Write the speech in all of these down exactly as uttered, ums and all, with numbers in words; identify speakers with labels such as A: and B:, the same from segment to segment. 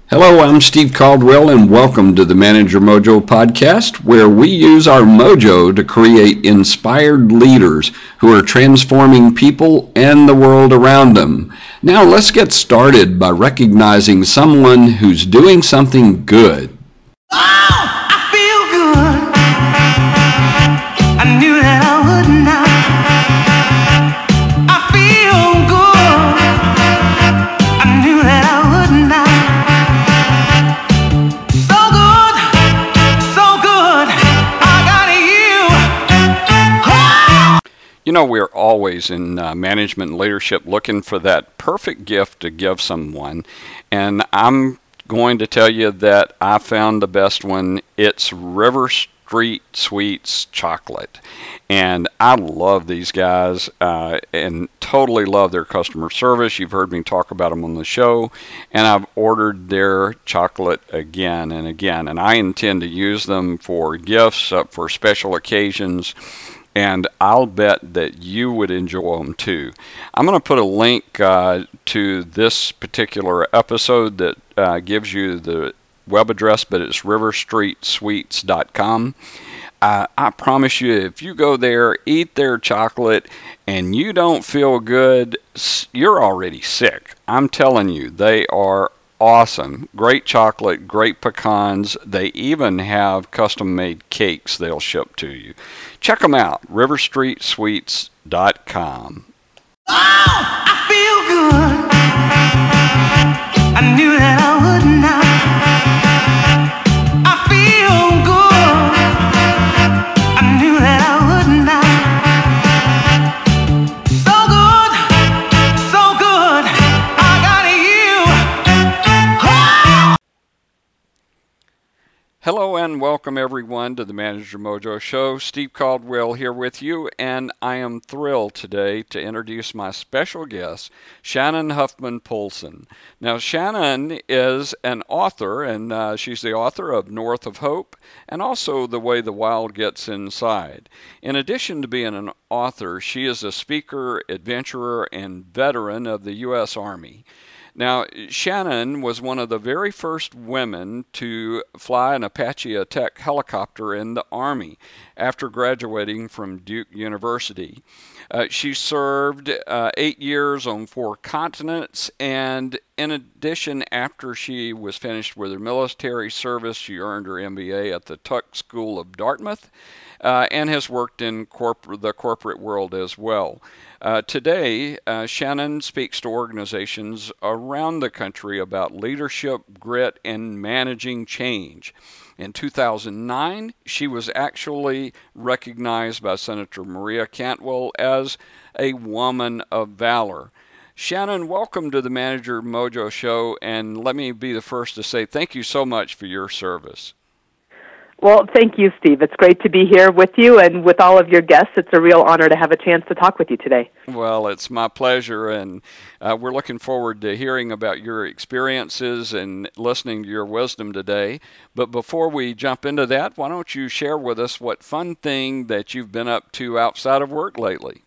A: Hello, I'm Steve Caldwell, and welcome to the Manager Mojo podcast, where we use our mojo to create inspired leaders who are transforming people and the world around them. Now, let's get started by recognizing someone who's doing something good.
B: Oh, I feel good. I knew that I would not. I feel good. I knew that I would not. So good, so good. I got you. Oh!
C: You know, we're always in uh, management and leadership looking for that perfect gift to give someone. And I'm going to tell you that I found the best one. It's River Street Sweets chocolate. And I love these guys uh, and totally love their customer service. You've heard me talk about them on the show. And I've ordered their chocolate again and again. And I intend to use them for gifts, uh, for special occasions. And I'll bet that you would enjoy them too. I'm going to put a link uh, to this particular episode that uh, gives you the web address, but it's river street sweets dot com. Uh, I promise you, if you go there, eat their chocolate, and you don't feel good, you're already sick. I'm telling you, they are awesome. Great chocolate, great pecans. They even have custom-made cakes they'll ship to you. Check them out, river street sweets dot com.
B: Oh, I feel good. I knew that I would not. I feel good. I knew that I would not. So good, so good. I got you. Oh!
C: Hello and welcome everyone to the Manager Mojo Show. Steve Caldwell here with you, and I am thrilled today to introduce my special guest, Shannon Huffman Poulsen. Now, Shannon is an author, and uh, she's the author of North of Hope and also The Way the Wild Gets Inside. In addition to being an author, she is a speaker, adventurer, and veteran of the U S Army. Now, Shannon was one of the very first women to fly an Apache Attack helicopter in the Army after graduating from Duke University. Uh, she served uh, eight years on four continents, and in addition, after she was finished with her military service, she earned her M B A at the Tuck School of Dartmouth, uh, and has worked in corp- the corporate world as well. Uh, today, uh, Shannon speaks to organizations around the country about leadership, grit, and managing change. In two thousand nine, she was actually recognized by Senator Maria Cantwell as a woman of valor. Shannon, welcome to the Manager Mojo Show, and let me be the first to say thank you so much for your service.
D: Well, thank you, Steve. It's great to be here with you and with all of your guests. It's a real honor to have a chance to talk with you today.
C: Well, it's my pleasure, and uh, we're looking forward to hearing about your experiences and listening to your wisdom today. But before we jump into that, why don't you share with us what fun thing that you've been up to outside of work lately?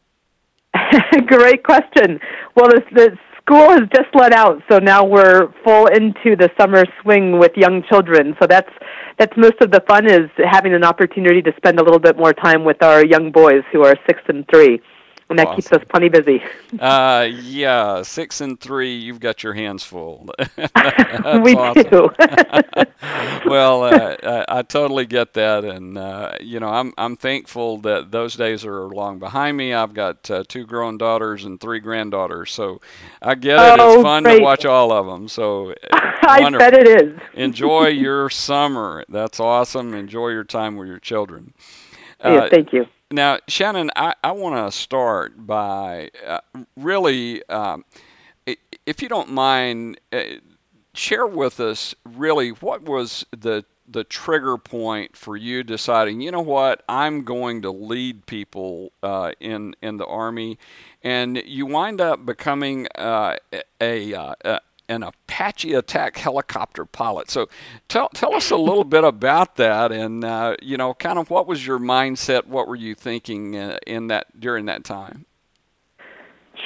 D: Great question. Well, the, the school has just let out, so now we're full into the summer swing with young children. So that's that's most of the fun, is having an opportunity to spend a little bit more time with our young boys who are six and three. And that
C: Awesome.
D: keeps us plenty busy.
C: Uh, yeah, six and three, you've got your hands full.
D: We
C: awesome.
D: do.
C: Well, uh, I, I totally get that, and uh, you know, I'm I'm thankful that those days are long behind me. I've got uh, two grown daughters and three granddaughters, so I get it.
D: Oh,
C: it's fun
D: great.
C: to watch all of them. So
D: I
C: wonderful.
D: bet it is.
C: Enjoy your summer. That's awesome. Enjoy your time with your children.
D: Yeah, thank you.
C: Now, Shannon, I, I want to start by uh, really, um, if you don't mind, uh, share with us really what was the the trigger point for you deciding, you know what, I'm going to lead people uh, in in the Army, and you wind up becoming uh, a, a, a an Apache Attack helicopter pilot. So tell tell us a little bit about that, and uh, you know, kind of what was your mindset? What were you thinking uh, in that during that time?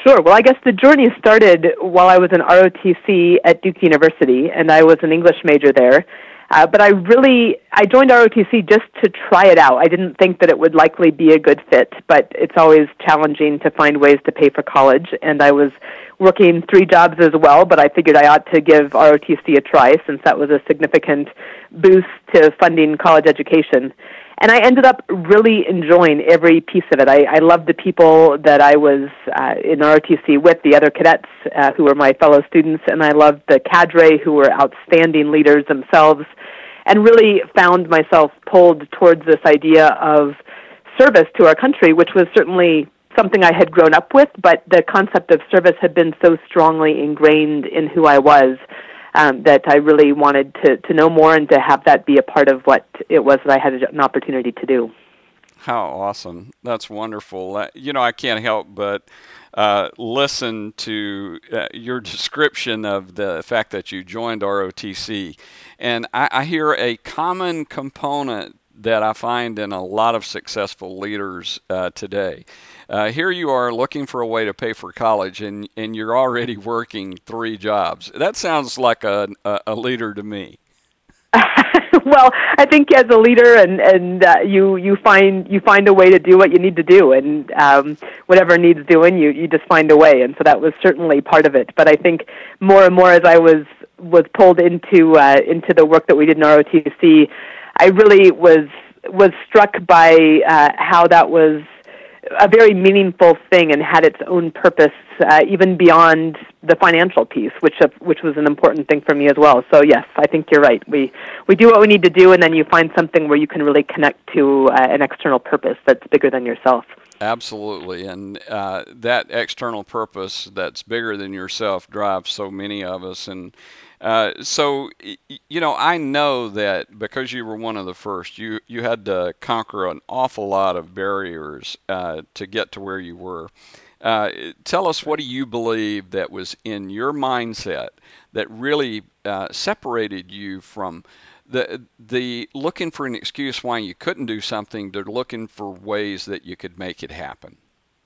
D: Sure. Well, I guess the journey started while I was in R O T C at Duke University, and I was an English major there. Uh, but I really, I joined R O T C just to try it out. I didn't think that it would likely be a good fit, but it's always challenging to find ways to pay for college. And I was working three jobs as well, but I figured I ought to give R O T C a try since that was a significant boost to funding college education. And I ended up really enjoying every piece of it. I, I loved the people that I was uh, in R O T C with, the other cadets uh, who were my fellow students, and I loved the cadre who were outstanding leaders themselves, and really found myself pulled towards this idea of service to our country, which was certainly something I had grown up with, but the concept of service had been so strongly ingrained in who I was Um, that I really wanted to, to know more and to have that be a part of what it was that I had an opportunity to do.
C: How awesome. That's wonderful. Uh, you know, I can't help but uh, listen to uh, your description of the fact that you joined R O T C. And I, I hear a common component that I find in a lot of successful leaders uh, today. Uh, here you are looking for a way to pay for college, and, and you're already working three jobs. That sounds like a, a, a leader to me.
D: Well, I think as a leader, and and uh, you you find you find a way to do what you need to do, and um, whatever needs doing, you you just find a way. And so that was certainly part of it. But I think more and more as I was was pulled into uh, into the work that we did in R O T C, I really was was struck by uh, how that was a very meaningful thing and had its own purpose, uh, even beyond the financial piece, which uh, which was an important thing for me as well. So yes, I think you're right. We we do what we need to do, and then you find something where you can really connect to uh, an external purpose that's bigger than yourself.
C: Absolutely, and uh, that external purpose that's bigger than yourself drives so many of us. And uh, so, you know, I know that because you were one of the first, you, you had to conquer an awful lot of barriers uh, to get to where you were. Uh, tell us, what do you believe that was in your mindset that really uh, separated you from the the looking for an excuse why you couldn't do something to looking for ways that you could make it happen?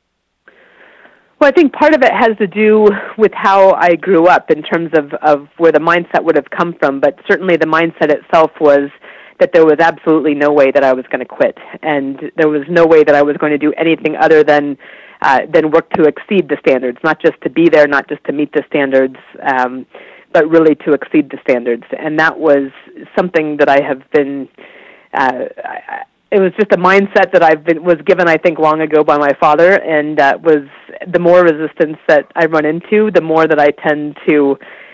D: Well, I think part of it has to do with how I grew up in terms of, of where the mindset would have come from, but certainly the mindset itself was that there was absolutely no way that I was going to quit, and there was no way that I was going to do anything other than uh, than work to exceed the standards, not just to be there, not just to meet the standards, um, but really to exceed the standards. And that was something that I have been, uh, I, it was just a mindset that I've been, was given, I think, long ago by my father, and uh, was the more resistance that I run into, the more that I tend to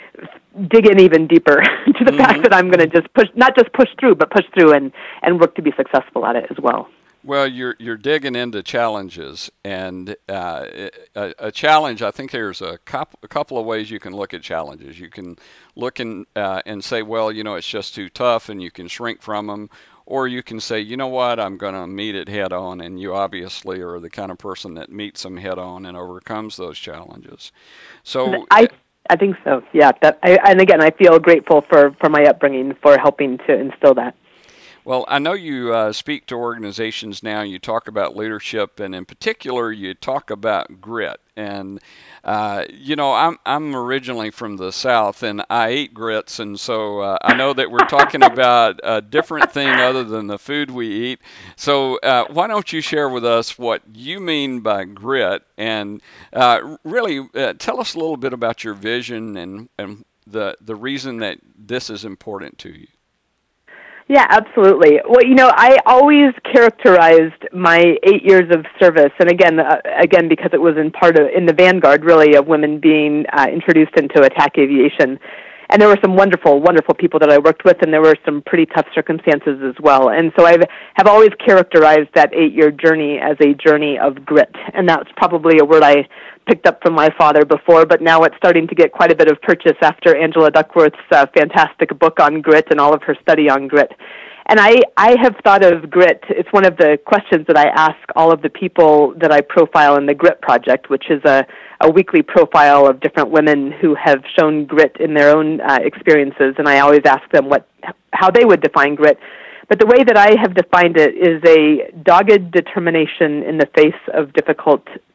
D: dig in even deeper to the mm-hmm. fact that I'm going to just push, not just push through, but push through and, and work to be successful at it as well.
C: Well, you're you're digging into challenges, and uh, a, a challenge. I think there's a couple, a couple of ways you can look at challenges. You can look in, uh, and say, well, you know, it's just too tough, and you can shrink from them, or you can say, you know what, I'm going to meet it head on, and you obviously are the kind of person that meets them head on and overcomes those challenges. So
D: I I think so. Yeah, that I, and again, I feel grateful for for my upbringing for helping to instill that.
C: Well, I know you uh, speak to organizations now, you talk about leadership, and in particular, you talk about grit. And, uh, you know, I'm I'm originally from the South, and I eat grits, and so uh, I know that we're talking about a different thing other than the food we eat. So uh, why don't you share with us what you mean by grit, and uh, really uh, tell us a little bit about your vision and, and the the reason that this is important to you.
D: Yeah, absolutely. Well, you know, I always characterized my eight years of service, and again, uh, again, because it was in part of in the vanguard, really, of women being uh, introduced into attack aviation. And there were some wonderful, wonderful people that I worked with, and there were some pretty tough circumstances as well. And so I have always characterized that eight-year journey as a journey of grit, and that's probably a word I picked up from my father before, but now it's starting to get quite a bit of purchase after Angela Duckworth's uh, fantastic book on grit and all of her study on grit. And I, I have thought of grit, it's one of the questions that I ask all of the people that I profile in the Grit Project, which is a, a weekly profile of different women who have shown grit in their own uh, experiences, and I always ask them what how they would define grit. But the way that I have defined it is a dogged determination in the face of difficult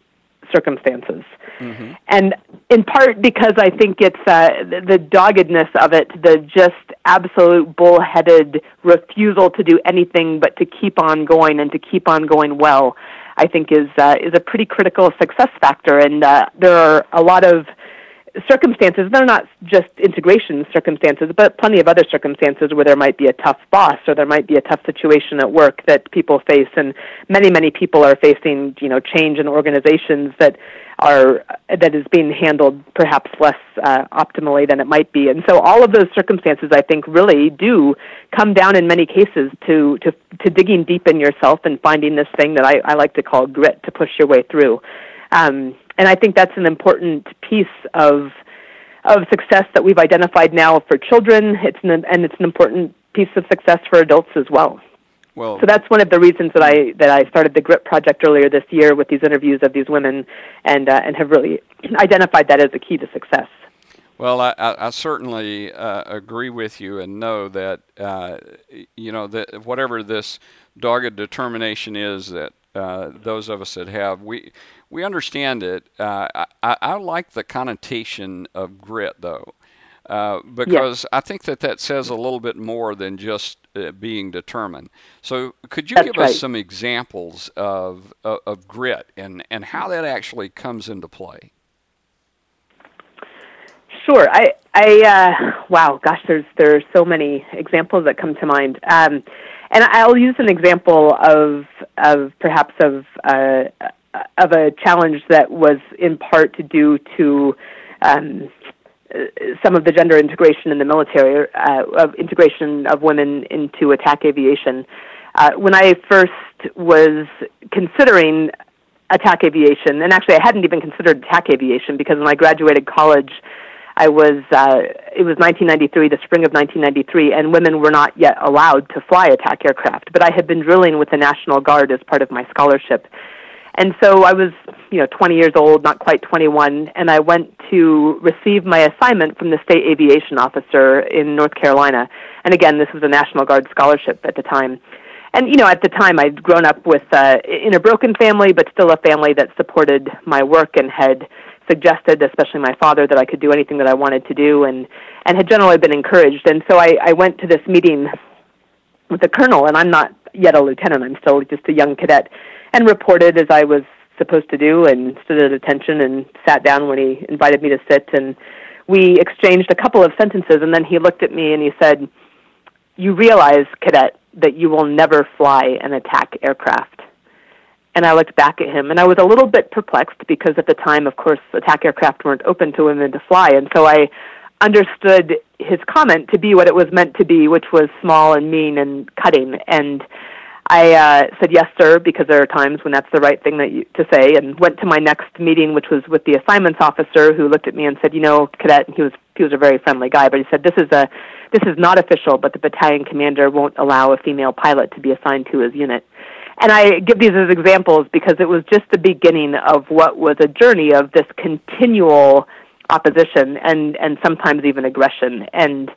D: circumstances.
C: Mm-hmm.
D: And in part because I think it's uh, the, the doggedness of it, the just absolute bullheaded refusal to do anything but to keep on going and to keep on going well, I think is uh, is a pretty critical success factor. And uh, there are a lot of circumstances, they're not just integration circumstances, but plenty of other circumstances where there might be a tough boss or there might be a tough situation at work that people face, and many, many people are facing, you know, change in organizations that are that is being handled perhaps less uh, optimally than it might be. And so all of those circumstances, I think, really do come down in many cases to to, to digging deep in yourself and finding this thing that I, I like to call grit to push your way through. Um, and I think that's an important piece of of success that we've identified now for children. It's an, and it's an important piece of success for adults as well.
C: Well,
D: so that's one of the reasons that I that I started the Grit Project earlier this year with these interviews of these women, and uh, and have really identified that as a key to success.
C: Well, I, I certainly uh, agree with you and know that uh, you know that whatever this dogged determination is that uh, those of us that have, we we understand it. Uh, I, I like the connotation of grit, though, uh, because
D: yes.
C: I think that that says a little bit more than just uh, being determined. So, could you
D: That's
C: give
D: right.
C: us some examples of, of of grit and and how that actually comes into play?
D: Sure. I, I, uh, wow, gosh, there's there are so many examples that come to mind, um, and I'll use an example of of perhaps of uh, of a challenge that was in part due to um, some of the gender integration in the military, uh, of integration of women into attack aviation. Uh, when I first was considering attack aviation, and actually I hadn't even considered attack aviation because when I graduated college, I was, uh, it was nineteen ninety-three, the spring of nineteen ninety-three, and women were not yet allowed to fly attack aircraft. But I had been drilling with the National Guard as part of my scholarship. And so I was, you know, twenty years old, not quite twenty-one, and I went to receive my assignment from the state aviation officer in North Carolina. And again, this was a National Guard scholarship at the time. And, you know, at the time I'd grown up with, uh, in a broken family, but still a family that supported my work and had suggested, especially my father, that I could do anything that I wanted to do, and, and had generally been encouraged. And so I, I went to this meeting with the colonel, and I'm not yet a lieutenant, I'm still just a young cadet, and reported as I was supposed to do, and stood at attention and sat down when he invited me to sit, and we exchanged a couple of sentences, and then he looked at me and he said, "You realize, cadet, that you will never fly an attack aircraft." And I looked back at him, and I was a little bit perplexed because at the time, of course, attack aircraft weren't open to women to fly. And so I understood his comment to be what it was meant to be, which was small and mean and cutting. And I uh, said, "Yes, sir," because there are times when that's the right thing that you, to say, and went to my next meeting, which was with the assignments officer, who looked at me and said, "You know, cadet," and he was he was a very friendly guy, but he said, "This is a this is not official, but the battalion commander won't allow a female pilot to be assigned to his unit." And I give these as examples because it was just the beginning of what was a journey of this continual opposition and, and sometimes even aggression. And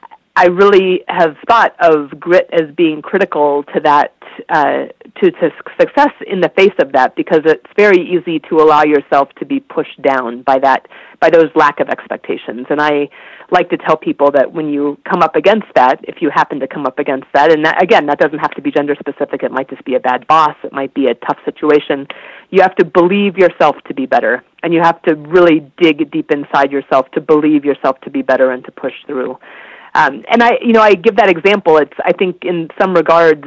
D: I really have thought of grit as being critical to that, uh, to, to success in the face of that, because it's very easy to allow yourself to be pushed down by that, by those lack of expectations. And I like to tell people that when you come up against that, if you happen to come up against that, and that, again, that doesn't have to be gender specific, it might just be a bad boss, it might be a tough situation, you have to believe yourself to be better, and you have to really dig deep inside yourself to believe yourself to be better and to push through. Um, and I, you know, I give that example. It's, I think, in some regards,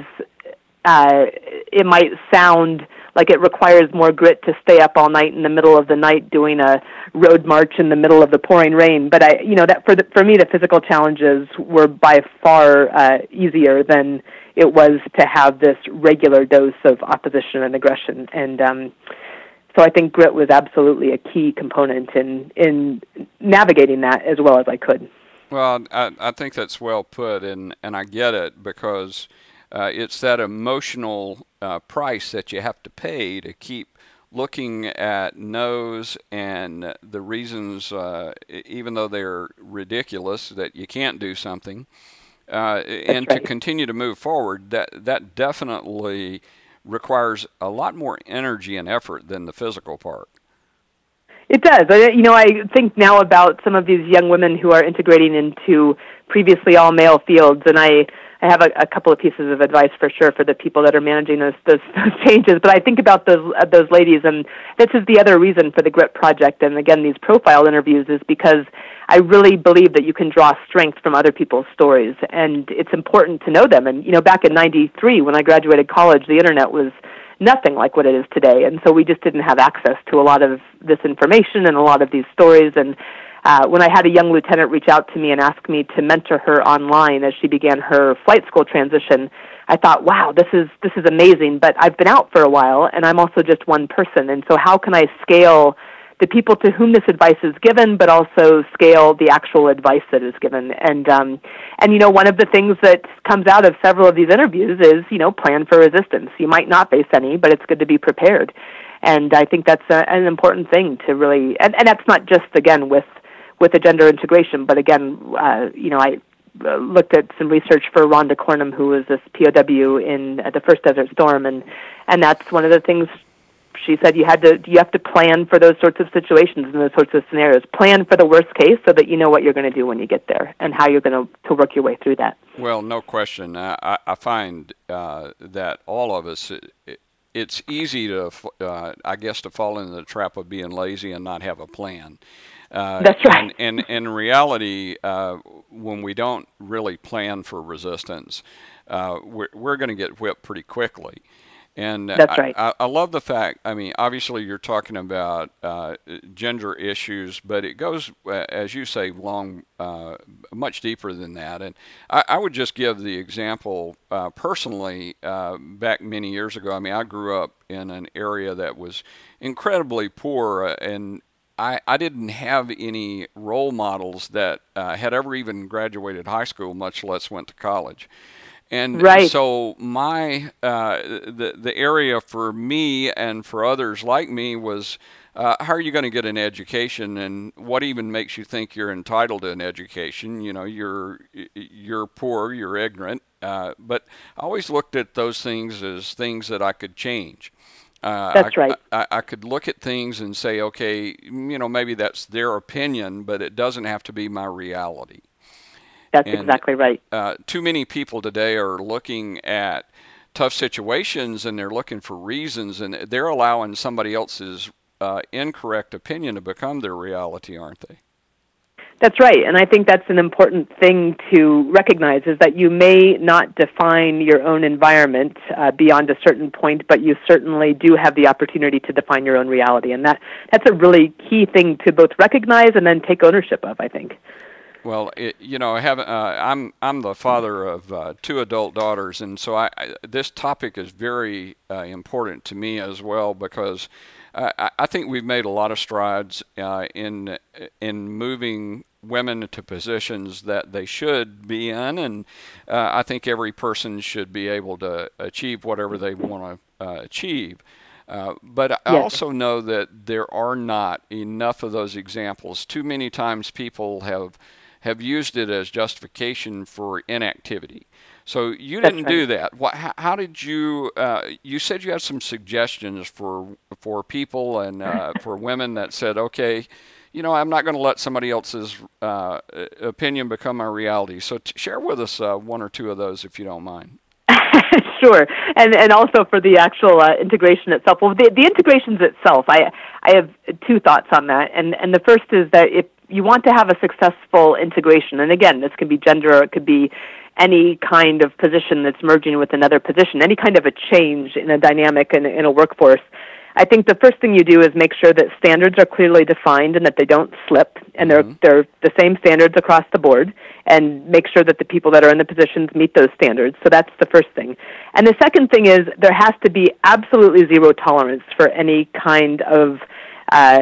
D: uh, it might sound like it requires more grit to stay up all night in the middle of the night doing a road march in the middle of the pouring rain. But I, you know, that for the, for me, the physical challenges were by far uh, easier than it was to have this regular dose of opposition and aggression. And um, so I think grit was absolutely a key component in in navigating that as well as I could.
C: Well, I, I think that's well put, and, and I get it, because uh, it's that emotional uh, price that you have to pay to keep looking at no's and the reasons, uh, even though they're ridiculous, that you can't do something, uh, and
D: right.
C: to continue to move forward. That that definitely requires a lot more energy and effort than the physical part.
D: It does. I, you know, I think now about some of these young women who are integrating into previously all-male fields, and I, I have a, a couple of pieces of advice for sure for the people that are managing those, those, those changes. But I think about those uh, those ladies, and this is the other reason for the GRIP project, and again, these profile interviews, is because I really believe that you can draw strength from other people's stories, and it's important to know them. And, you know, back in ninety-three, when I graduated college, the Internet was nothing like what it is today, and so we just didn't have access to a lot of this information and a lot of these stories. And uh, when I had a young lieutenant reach out to me and ask me to mentor her online as she began her flight school transition, I thought, wow, this is this is amazing, but I've been out for a while, and I'm also just one person, and so how can I scale the people to whom this advice is given, but also scale the actual advice that is given? And, um, and you know, one of the things that comes out of several of these interviews is, you know, plan for resistance. You might not face any, but it's good to be prepared. And I think that's a, an important thing to really, and, and that's not just, again, with, with the gender integration, but again, uh, you know, I uh, looked at some research for Rhonda Cornum, who was this P O W in uh, the first Desert Storm, and, and that's one of the things she said you had to you have to plan for those sorts of situations and those sorts of scenarios. Plan for the worst case so that you know what you're going to do when you get there and how you're going to, to work your way through that.
C: Well, no question. I, I find uh, that all of us, it, it's easy to, uh, I guess, to fall into the trap of being lazy and not have a plan. Uh,
D: That's right.
C: And, and in reality, uh, when we don't really plan for resistance, uh, we're, we're going to get whipped pretty quickly. And
D: That's right.
C: I, I, I love the fact, I mean, obviously you're talking about uh, gender issues, but it goes, uh, as you say, long, uh, much deeper than that. And I, I would just give the example uh, personally, uh, back many years ago. I mean, I grew up in an area that was incredibly poor, uh, and I, I didn't have any role models that uh, had ever even graduated high school, much less went to college. And
D: right.
C: so my uh, the the area for me and for others like me was, uh, how are you going to get an education, and what even makes you think you're entitled to an education? You know, you're you're poor, you're ignorant. Uh, but I always looked at those things as things that I could change. Uh,
D: that's
C: I,
D: right.
C: I, I could look at things and say, okay, you know, maybe that's their opinion, but it doesn't have to be my reality.
D: That's
C: and,
D: exactly right.
C: Uh, too many people today are looking at tough situations and they're looking for reasons, and they're allowing somebody else's uh, incorrect opinion to become their reality, aren't they?
D: That's right, and I think that's an important thing to recognize, is that you may not define your own environment uh, beyond a certain point, but you certainly do have the opportunity to define your own reality, and that, that's a really key thing to both recognize and then take ownership of, I think.
C: Well, it, you know, I have, uh, I'm I'm the father of uh, two adult daughters, and so I, I this topic is very uh, important to me as well, because uh, I, I think we've made a lot of strides uh, in in moving women to positions that they should be in, and uh, I think every person should be able to achieve whatever they want to uh, achieve. Uh, but I
D: yes.
C: also know that there are not enough of those examples. Too many times people have have used it as justification for inactivity. So you didn't
D: That's right.
C: do that. What, how, how did you, uh, you said you had some suggestions for for people and uh, for women that said, okay, you know, I'm not going to let somebody else's uh, opinion become my reality. So t- share with us uh, one or two of those, if you don't mind.
D: Sure, and and also for the actual uh, integration itself. Well, the, the integrations itself, I I have two thoughts on that, and and the first is that if you want to have a successful integration, and again, this can be gender, or it could be any kind of position that's merging with another position, any kind of a change in a dynamic in, in a workforce. I think the first thing you do is make sure that standards are clearly defined and that they don't slip, and
C: mm-hmm.
D: they're they're the same standards across the board, and make sure that the people that are in the positions meet those standards. So that's the first thing. And the second thing is there has to be absolutely zero tolerance for any kind of uh,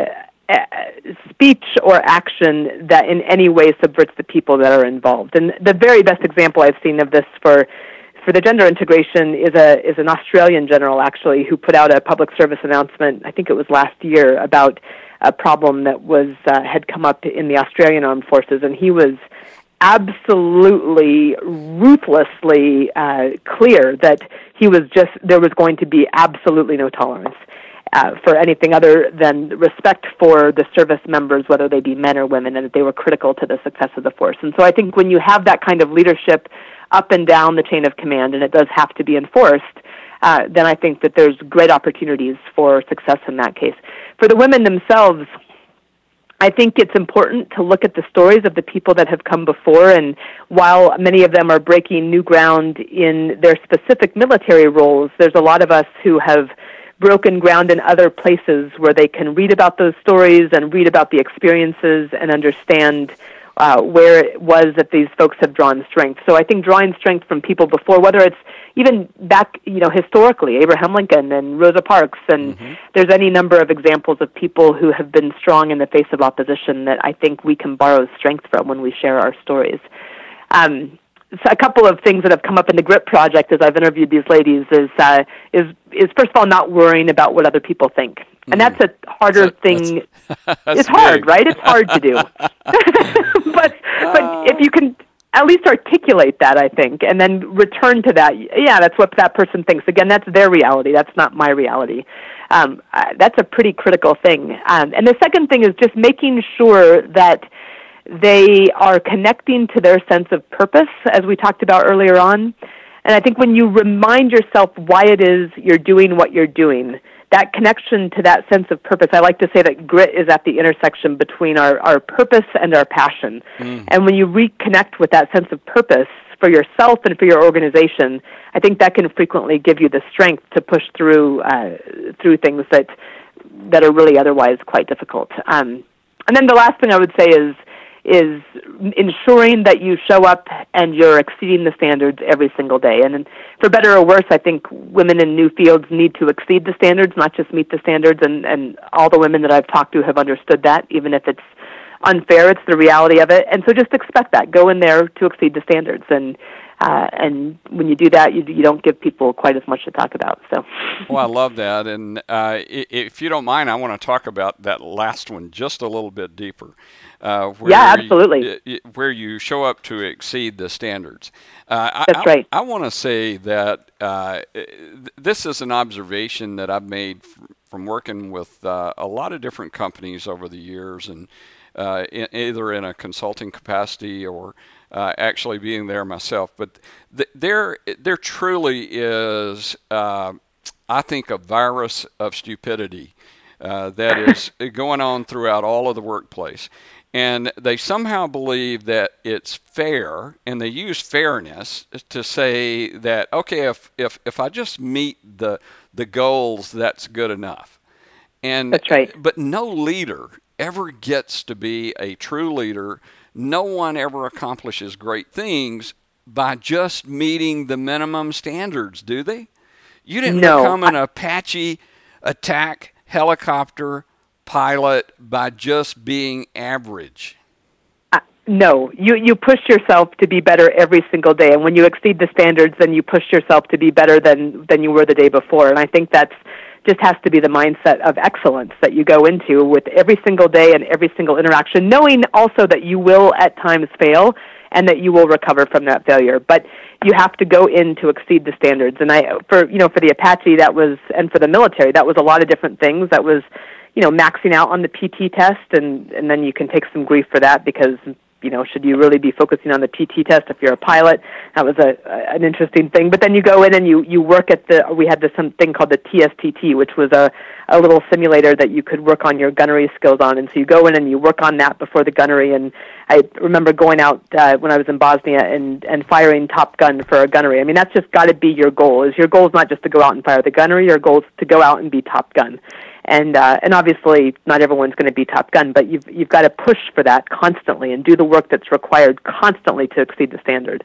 D: speech or action that in any way subverts the people that are involved. And the very best example I've seen of this for for the gender integration is a is an Australian general, actually, who put out a public service announcement, I think it was last year, about a problem that was uh, had come up in the Australian Armed Forces, and he was absolutely, ruthlessly uh, clear that he was just there was going to be absolutely no tolerance. uh, for anything other than respect for the service members, whether they be men or women, and that they were critical to the success of the force. And so I think when you have that kind of leadership up and down the chain of command, and it does have to be enforced, uh, then I think that there's great opportunities for success in that case. For the women themselves, I think it's important to look at the stories of the people that have come before, and while many of them are breaking new ground in their specific military roles, there's a lot of us who have broken ground in other places where they can read about those stories and read about the experiences and understand uh, where it was that these folks have drawn strength. So I think drawing strength from people before, whether it's even back, you know, historically, Abraham Lincoln and Rosa Parks, and mm-hmm. there's any number of examples of people who have been strong in the face of opposition that I think we can borrow strength from when we share our stories. Um, so a couple of things that have come up in the GRIT project as I've interviewed these ladies is uh, is is first of all not worrying about what other people think, mm-hmm. and that's a harder that's, thing. That's, that's it's big. hard, right? It's hard to do, but but if you can at least articulate that, I think, and then return to that. Yeah, that's what that person thinks. Again, that's their reality. That's not my reality. Um, uh, that's a pretty critical thing. Um, and the second thing is just making sure that they are connecting to their sense of purpose, as we talked about earlier on. And I think when you remind yourself why it is you're doing what you're doing, that connection to that sense of purpose, I like to say that grit is at the intersection between our, our purpose and our passion. Mm. And when you reconnect with that sense of purpose for yourself and for your organization, I think that can frequently give you the strength to push through uh, through things that that are really otherwise quite difficult. Um, and then the last thing I would say is is ensuring that you show up and you're exceeding the standards every single day. And for better or worse, I think women in new fields need to exceed the standards, not just meet the standards, and, and all the women that I've talked to have understood that, even if it's unfair, it's the reality of it. And so just expect that. Go in there to exceed the standards. And uh, and when you do that, you, you don't give people quite as much to talk about. So,
C: well, I love that. And uh, if you don't mind, I want to talk about that last one just a little bit deeper. Uh, where
D: yeah, absolutely.
C: You, where you show up to exceed the standards. Uh,
D: That's
C: I,
D: right.
C: I, I want to say that uh, this is an observation that I've made f- from working with uh, a lot of different companies over the years, and uh, in, either in a consulting capacity or uh, actually being there myself. But th- there, there truly is, uh, I think, a virus of stupidity uh, that is going on throughout all of the workplace. And they somehow believe that it's fair, and they use fairness to say that, okay, if if, if I just meet the the goals, that's good enough. And
D: that's right.
C: But no leader ever gets to be a true leader. No one ever accomplishes great things by just meeting the minimum standards, do they? You didn't
D: no.
C: become an Apache attack helicopter pilot by just being average.
D: Uh, no, you you push yourself to be better every single day, and when you exceed the standards, then you push yourself to be better than than you were the day before. And I think that's just has to be the mindset of excellence that you go into with every single day and every single interaction, knowing also that you will at times fail and that you will recover from that failure. But you have to go in to exceed the standards. And I, for you know, for the Apache, that was, and for the military, that was a lot of different things. That was, you know, maxing out on the P T test, and, and then you can take some grief for that because, you know, should you really be focusing on the P T test if you're a pilot? That was a, a an interesting thing. But then you go in and you, you work at the, we had this something called the T S T T, which was a, a little simulator that you could work on your gunnery skills on. And so you go in and you work on that before the gunnery. And I remember going out uh, when I was in Bosnia and, and firing Top Gun for a gunnery. I mean, that's just got to be your goal. Is your goal is not just to go out and fire the gunnery, your goal is to go out and be Top Gun. And uh, and obviously not everyone's going to be Top Gun, but you've you've got to push for that constantly and do the work that's required constantly to exceed the standard.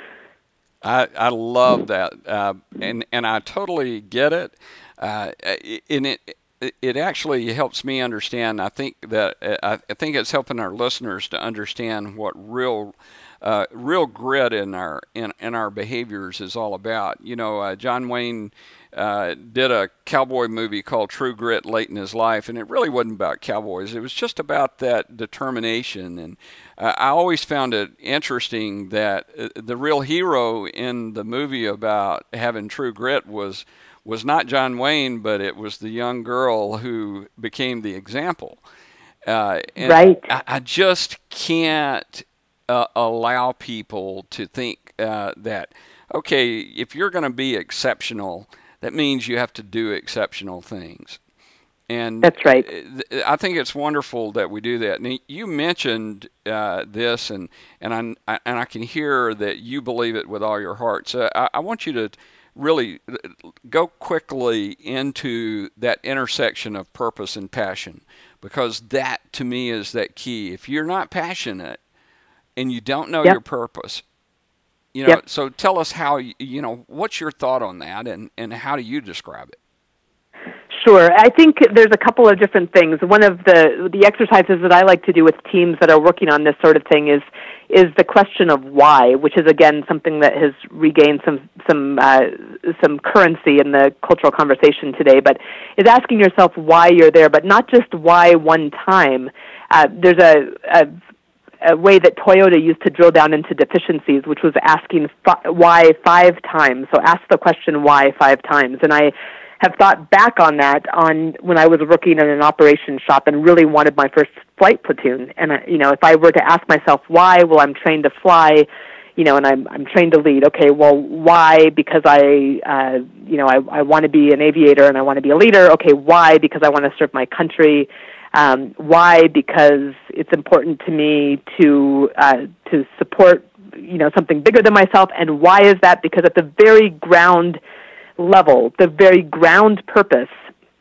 C: I I love that, uh, and and I totally get it. Uh, and it it actually helps me understand. I think that I think it's helping our listeners to understand what real. Uh, real grit in our in, in our behaviors is all about. You know, uh, John Wayne uh, did a cowboy movie called True Grit late in his life, and it really wasn't about cowboys. It was just about that determination. And uh, I always found it interesting that uh, the real hero in the movie about having true grit was was not John Wayne, but it was the young girl who became the example. Uh, and
D: right.
C: I, I just can't uh, allow people to think uh, that, okay, if you're going to be exceptional, that means you have to do exceptional things. And
D: that's right.
C: I think it's wonderful that we do that. And you mentioned uh, this, and and I and I can hear that you believe it with all your heart. So I, I want you to really go quickly into that intersection of purpose and passion, because that to me is that key. If you're not passionate and you don't know
D: yep.
C: your purpose, you know.
D: Yep.
C: So tell us how you know what's your thought on that, and and how do you describe it?
D: Sure. I think there's a couple of different things. One of the the exercises that I like to do with teams that are working on this sort of thing is is the question of why, which is again something that has regained some some uh, some currency in the cultural conversation today. But is asking yourself why you're there, but not just why one time. Uh, there's a, a a way that Toyota used to drill down into deficiencies, which was asking fi- why five times. So ask the question why five times, and I have thought back on that on when I was working in an operations shop and really wanted my first flight platoon. And, uh, you know, if I were to ask myself why, well, I'm trained to fly, you know, and I'm I'm trained to lead. Okay, well, why? Because I, uh, you know, I, I want to be an aviator and I want to be a leader. Okay, why? Because I want to serve my country. Um, why? Because it's important to me to uh, to support, you know, something bigger than myself. And why is that? Because at the very ground level, the very ground purpose,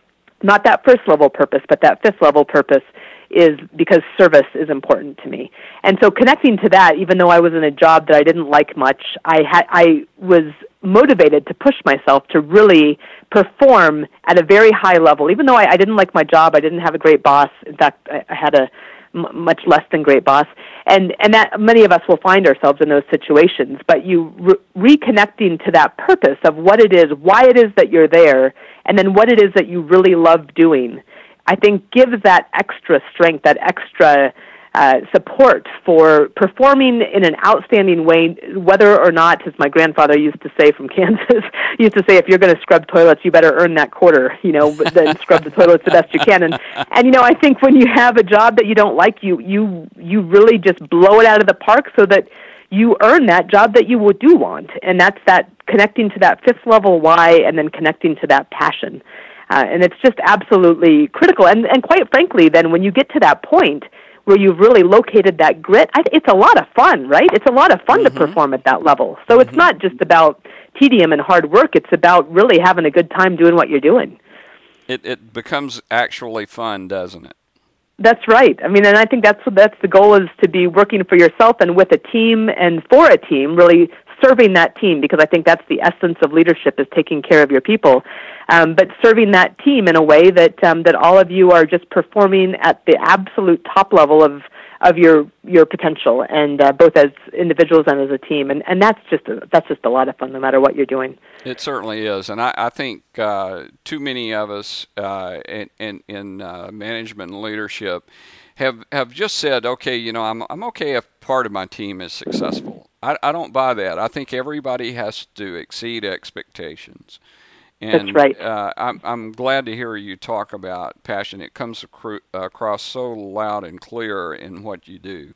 D: not that first level purpose, but that fifth level purpose, is because service is important to me. And so connecting to that, even though I was in a job that I didn't like much, I had I was motivated to push myself to really perform at a very high level. Even though I, I didn't like my job, I didn't have a great boss. In fact, I, I had a m- much less than great boss. And and that many of us will find ourselves in those situations. But you re- reconnecting to that purpose of what it is, why it is that you're there, and then what it is that you really love doing, I think gives that extra strength, that extra uh, support for performing in an outstanding way, whether or not, as my grandfather used to say from Kansas, used to say, if you're going to scrub toilets, you better earn that quarter, you know, but then scrub the toilets the best you can. And, and you know, I think when you have a job that you don't like, you, you, you really just blow it out of the park so that you earn that job that you do want. And that's that connecting to that fifth level why and then connecting to that passion. Uh, and it's just absolutely critical. And, and quite frankly, then when you get to that point where you've really located that grit, I, it's a lot of fun, right? It's a lot of fun mm-hmm. to perform at that level. So mm-hmm. it's not just about tedium and hard work. It's about really having a good time doing what you're doing.
C: It it becomes actually fun, doesn't it?
D: That's right. I mean, and I think that's that's the goal, is to be working for yourself and with a team and for a team, really serving that team, because I think that's the essence of leadership, is taking care of your people. Um, but serving that team in a way that um, that all of you are just performing at the absolute top level of of your your potential, and uh, both as individuals and as a team, and and that's just a, that's just a lot of fun, no matter what you're doing.
C: It certainly is, and I, I think uh, too many of us uh, in in, in uh, management and leadership have have just said, okay, you know, I'm I'm okay if part of my team is successful. I, I don't buy that. I think everybody has to exceed expectations. And,
D: That's right.
C: Uh, I'm I'm glad to hear you talk about passion. It comes acro- across so loud and clear in what you do.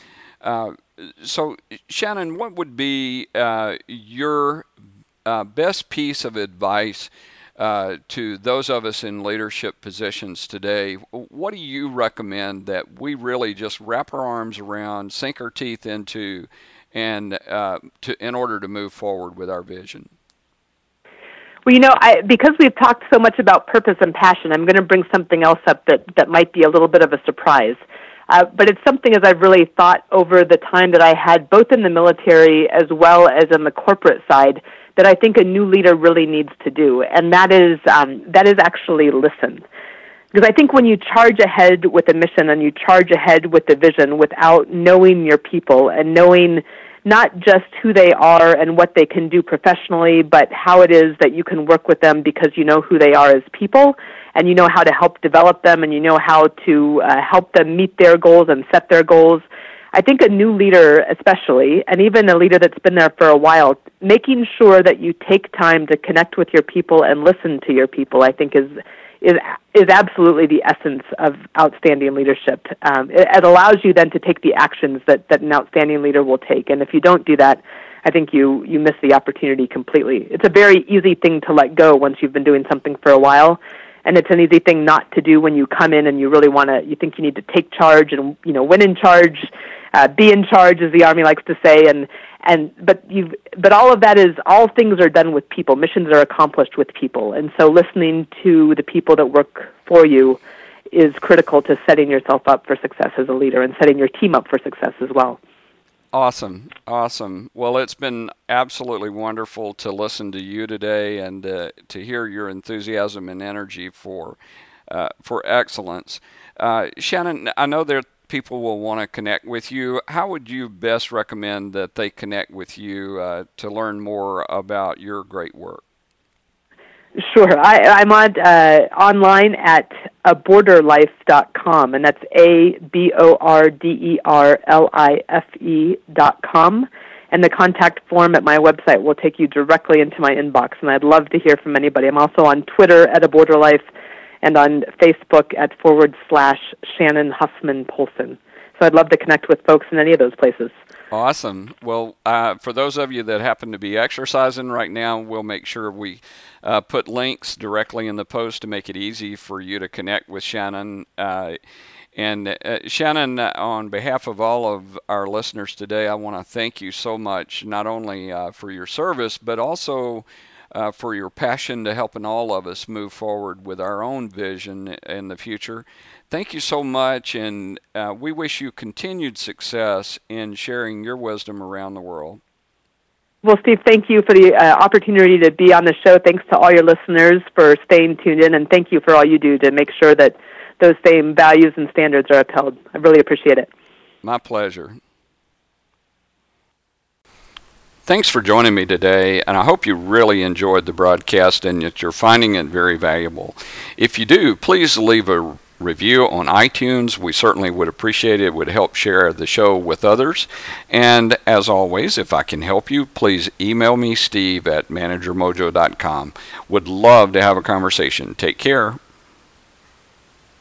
C: Uh, so, Shannon, what would be uh, your uh, best piece of advice uh, to those of us in leadership positions today? What do you recommend that we really just wrap our arms around, sink our teeth into, and uh, to in order to move forward with our vision?
D: Well, you know, I, because we've talked so much about purpose and passion, I'm going to bring something else up that, that might be a little bit of a surprise. Uh, but it's something, as I've really thought over the time that I had, both in the military as well as in the corporate side, that I think a new leader really needs to do, and that is um, that is actually listen. Because I think when you charge ahead with a mission and you charge ahead with the vision without knowing your people and knowing not just who they are and what they can do professionally, but how it is that you can work with them because you know who they are as people, and you know how to help develop them, and you know how to uh, help them meet their goals and set their goals. I think a new leader especially, and even a leader that's been there for a while, making sure that you take time to connect with your people and listen to your people, I think is is is absolutely the essence of outstanding leadership. Um, it, it allows you then to take the actions that, that an outstanding leader will take. And if you don't do that, I think you, you miss the opportunity completely. It's a very easy thing to let go once you've been doing something for a while. And it's an easy thing not to do when you come in and you really want to, you think you need to take charge and, you know, win in charge, uh, be in charge, as the Army likes to say. And, and, but you've, but all of that is, all things are done with people. Missions are accomplished with people. And so listening to the people that work for you is critical to setting yourself up for success as a leader and setting your team up for success as well.
C: Awesome. Awesome. Well, it's been absolutely wonderful to listen to you today and uh, to hear your enthusiasm and energy for uh, for excellence. Uh, Shannon, I know that people will want to connect with you. How would you best recommend that they connect with you uh, to learn more about your great work?
D: Sure. I, I'm on uh, online at a border life dot com, and that's A B O R D E R L I F E dot com. And the contact form at my website will take you directly into my inbox, and I'd love to hear from anybody. I'm also on Twitter at A Border Life and on Facebook at forward slash Shannon Huffman Polson. So I'd love to connect with folks in any of those places.
C: Awesome. Well, uh, for those of you that happen to be exercising right now, we'll make sure we uh, put links directly in the post to make it easy for you to connect with Shannon. Uh, and uh, Shannon, on behalf of all of our listeners today, I want to thank you so much, not only uh, for your service, but also uh, for your passion to helping all of us move forward with our own vision in the future. Thank you so much, and uh, we wish you continued success in sharing your wisdom around the world.
D: Well, Steve, thank you for the uh, opportunity to be on the show. Thanks to all your listeners for staying tuned in, and thank you for all you do to make sure that those same values and standards are upheld. I really appreciate it.
C: My pleasure. Thanks for joining me today, and I hope you really enjoyed the broadcast and that you're finding it very valuable. If you do, please leave a review on iTunes. We certainly would appreciate it. It would help share the show with others. And as always, if I can help you, please email me, Steve at manager mojo dot com. Would love to have a conversation. Take care.